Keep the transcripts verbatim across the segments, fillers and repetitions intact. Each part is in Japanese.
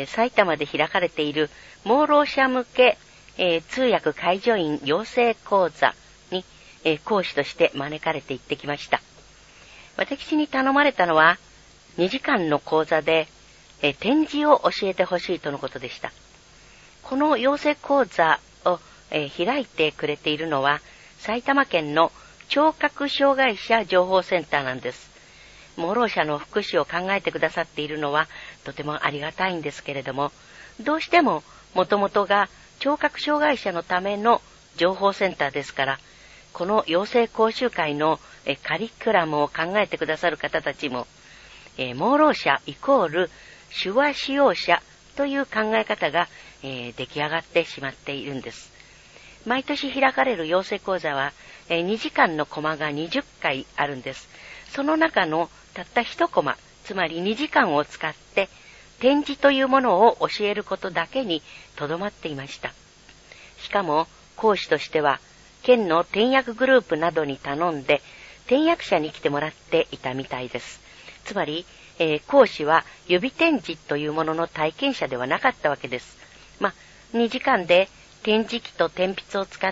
ー、埼玉で開かれている盲ろう者向け、えー、通訳介助員養成講座に、えー、講師として招かれて行ってきました。私に頼まれたのはにじかんの講座で、えー、点字を教えてほしいとのことでした。この養成講座を、えー、開いてくれているのは埼玉県の聴覚障害者情報センターなんです。盲ろう者の福祉を考えてくださっているのはとてもありがたいんですけれども、どうしても元々が聴覚障害者のための情報センターですから、この養成講習会のえカリキュラムを考えてくださる方たちも、えー、盲ろう者イコール手話使用者という考え方が、えー、出来上がってしまっているんです。毎年開かれる養成講座は、えー、にじかんのコマがにじゅっかいあるんです。その中のたったいちコマ、つまりにじかんを使って点字というものを教えることだけにとどまっていました。しかも講師としては県の点訳グループなどに頼んで点訳者に来てもらっていたみたいです。つまり、えー、講師は指点字というものの体験者ではなかったわけです。まあ、にじかんで点字機と点筆を使って、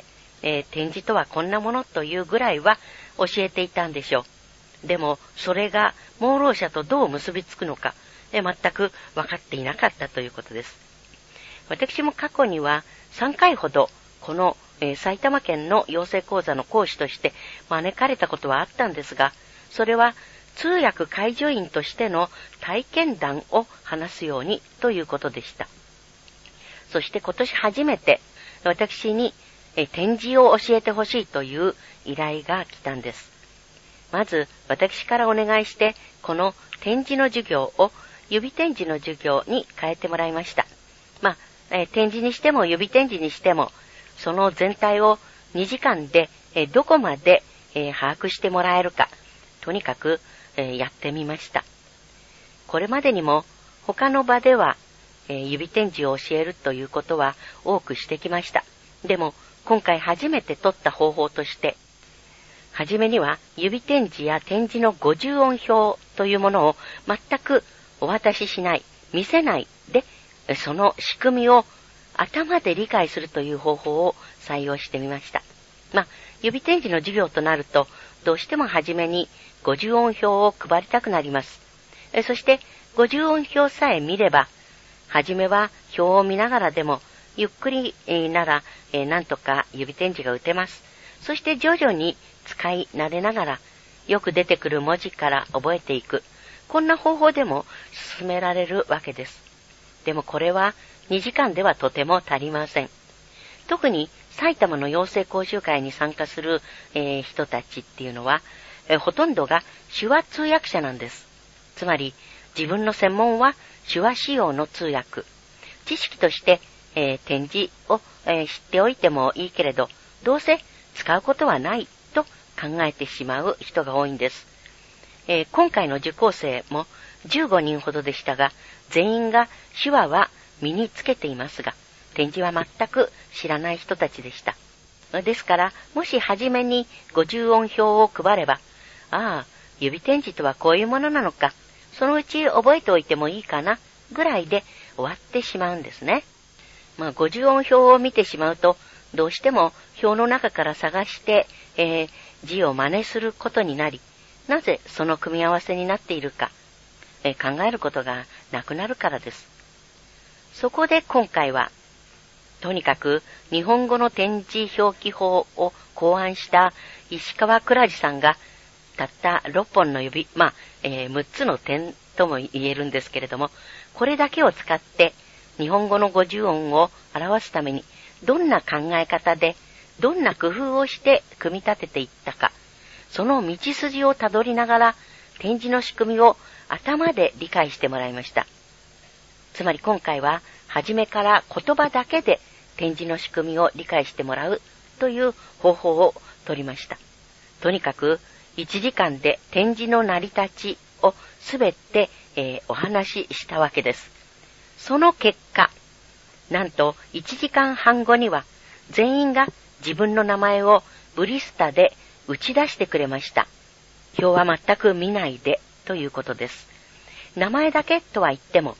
えー、点字とはこんなものというぐらいは教えていたんでしょう。でもそれが盲ろう者とどう結びつくのか、え全く分かっていなかったということです。私も過去にはさんかいほどこの、えー、埼玉県の養成講座の講師として招かれたことはあったんですが、それは通訳介助員としての体験談を話すようにということでした。そして今年初めて私に、えー、点字を教えてほしいという依頼が来たんです。まず私からお願いしてこの点字の授業を指点字の授業に変えてもらいました。まあ、えー、点字にしても指点字にしてもその全体をにじかんで、えー、どこまで、えー、把握してもらえるか、とにかく、えー、やってみました。これまでにも他の場では、えー、指点字を教えるということは多くしてきました。でも今回初めて取った方法としてはじめには指点字や点字の五十音表というものを全くお渡ししない、見せないで、その仕組みを頭で理解するという方法を採用してみました。まあ、指点字の授業となると、どうしてもはじめに五十音表を配りたくなります。そして五十音表さえ見れば、はじめは表を見ながらでも、ゆっくりならなんとか指点字が打てます。そして徐々に使い慣れながらよく出てくる文字から覚えていく、こんな方法でも進められるわけです。でもこれはにじかんではとても足りません。特に埼玉の養成講習会に参加する、えー、人たちっていうのは、えー、ほとんどが手話通訳者なんです。つまり自分の専門は手話使用の通訳。知識として、えー、点字を、えー、知っておいてもいいけれど、どうせ使うことはないと考えてしまう人が多いんです。えー、今回の受講生もじゅうごにんほどでしたが、全員が手話は身につけていますが、点字は全く知らない人たちでした。ですから、もし初めに五十音表を配れば、ああ、指点字とはこういうものなのか、そのうち覚えておいてもいいかな、ぐらいで終わってしまうんですね。まあ、五十音表を見てしまうと、どうしても表の中から探して、えー、字を真似することになり、なぜその組み合わせになっているか、えー、考えることがなくなるからです。そこで今回は、とにかく日本語の点字表記法を考案した石川倉治さんが、たったろっぽんの指、まあ、えー、むっつの点とも言えるんですけれども、これだけを使って日本語の五十音を表すために、どんな考え方で、どんな工夫をして組み立てていったか、その道筋をたどりながら、点字の仕組みを頭で理解してもらいました。つまり今回は、初めから言葉だけで点字の仕組みを理解してもらうという方法を取りました。とにかく、いちじかんで点字の成り立ちをすべて、えー、お話ししたわけです。その結果、なんといちじかんはんごには全員が自分の名前をブリスタで打ち出してくれました。表は全く見ないでということです。名前だけとは言っても、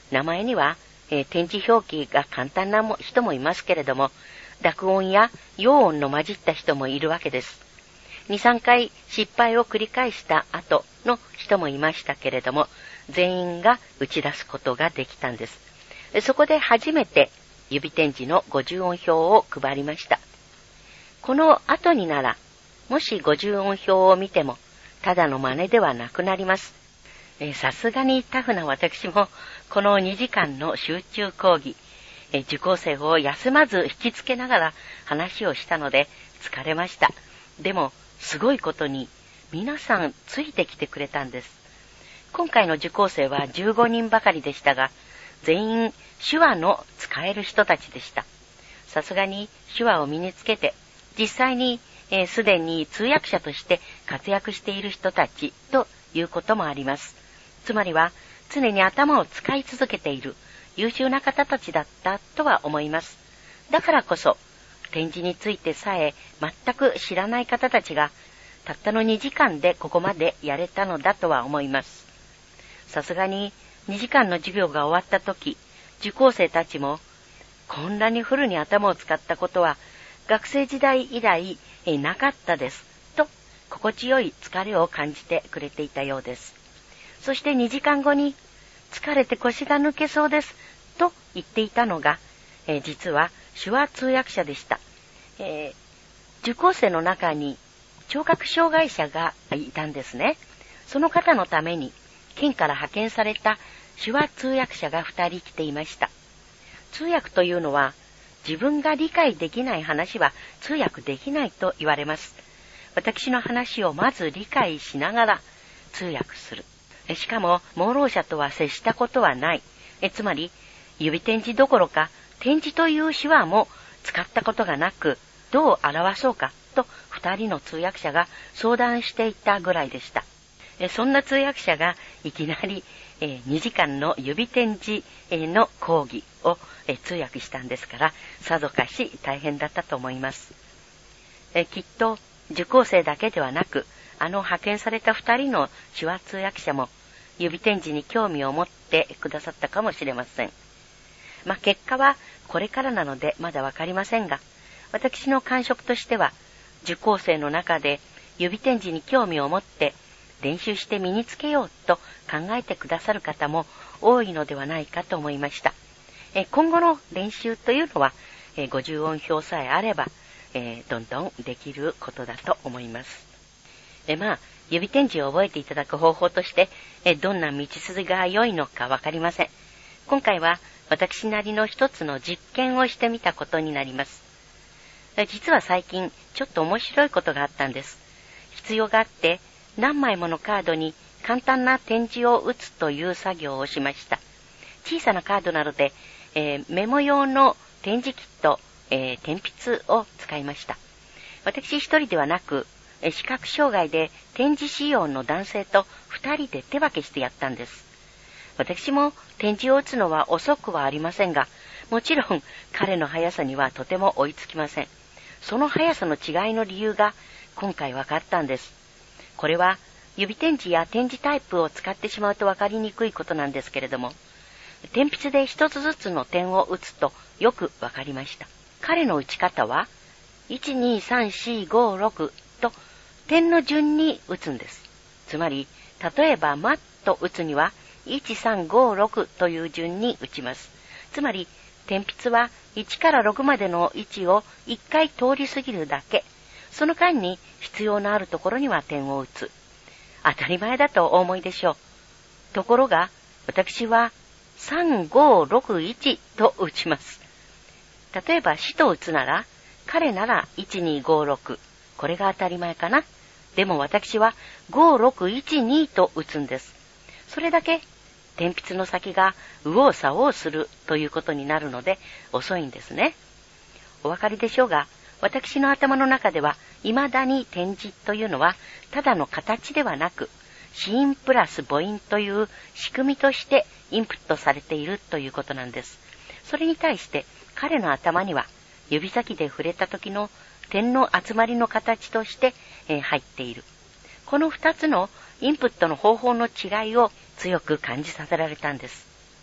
名前には、えー、点字表記が簡単なも人もいますけれども、濁音や陽音の混じった人もいるわけです。に、さんかい失敗を繰り返した後の人もいましたけれども、全員が打ち出すことができたんです。そこで初めて指点字のごじゅう音表を配りました。この後になら、もしごじゅう音表を見ても、ただの真似ではなくなります。さすがにタフな私も、このにじかんの集中講義、え受講生を休まず引きつけながら話をしたので疲れました。でも、すごいことに皆さんついてきてくれたんです。今回の受講生はじゅうごにんばかりでしたが、全員手話の使える人たちでした。さすがに手話を身につけて、実際にすで、えー、に通訳者として活躍している人たちということもあります。つまりは常に頭を使い続けている優秀な方たちだったとは思います。だからこそ、点字についてさえ全く知らない方たちがたったのにじかんでここまでやれたのだとは思います。さすがににじかんの授業が終わった時、受講生たちもこんなにフルに頭を使ったことは学生時代以来えなかったですと心地よい疲れを感じてくれていたようです。そしてにじかんごに疲れて腰が抜けそうですと言っていたのが、えー、実は手話通訳者でした。えー、受講生の中に聴覚障害者がいたんですね。その方のために県から派遣された手話通訳者がふたり来ていました。通訳というのは自分が理解できない話は通訳できないと言われます。私の話をまず理解しながら通訳する。しかも盲ろう者とは接したことはない。えつまり指点字どころか点字という手話も使ったことがなく、どう表そうかと二人の通訳者が相談していたぐらいでした。えそんな通訳者がいきなりえにじかんの指点字の講義をえ通訳したんですから、さぞかし大変だったと思います。えきっと受講生だけではなく、あの派遣された二人の手話通訳者も指点字に興味を持ってくださったかもしれません。まあ、結果はこれからなのでまだわかりませんが、私の感触としては、受講生の中で指点字に興味を持って練習して身につけようと考えてくださる方も多いのではないかと思いました。え今後の練習というのは、えごじゅう音表さえあれば、えー、どんどんできることだと思います。えまあ、指点字を覚えていただく方法として、えどんな道筋が良いのかわかりません。今回は私なりの一つの実験をしてみたことになります。実は最近ちょっと面白いことがあったんです。必要があって何枚ものカードに簡単な点字を打つという作業をしました。小さなカードなので、えー、メモ用の点字キット、えー、点筆を使いました。私一人ではなく、視覚障害で点字仕様の男性と二人で手分けしてやったんです。私も点字を打つのは遅くはありませんが、もちろん彼の速さにはとても追いつきません。その速さの違いの理由が今回分かったんです。これは指点字や点字タイプを使ってしまうと分かりにくいことなんですけれども、点筆で一つずつの点を打つとよく分かりました。彼の打ち方は、いち、に、さん、よん、ご、ろくと点の順に打つんです。つまり、例えばマッと打つには、いち、さん、ご、ろくという順に打ちます。つまり、点筆はいちからろくまでの位置をいっかい通り過ぎるだけ。その間に必要のあるところには点を打つ。当たり前だとお思いでしょう。ところが、私はさん、ご、ろく、いちと打ちます。例えば、しと打つなら、彼ならいち、に、ご、ろく。これが当たり前かな。でも私はご、ろく、いち、にと打つんです。それだけ、点筆の先が右往左往するということになるので遅いんですね。お分かりでしょうが、私の頭の中では未だに点字というのはただの形ではなく、子音プラス母音という仕組みとしてインプットされているということなんです。それに対して彼の頭には指先で触れた時の点の集まりの形として、えー、入っている。この二つのインプットの方法の違いを強く感じさせられたんです。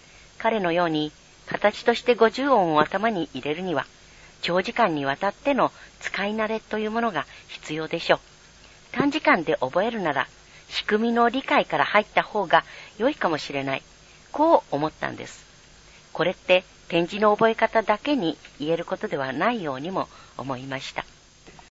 彼のように形としてごじゅう音を頭に入れるには、長時間にわたっての使い慣れというものが必要でしょう。短時間で覚えるなら、仕組みの理解から入った方が良いかもしれない。こう思ったんです。これって点字の覚え方だけに言えることではないようにも思いました。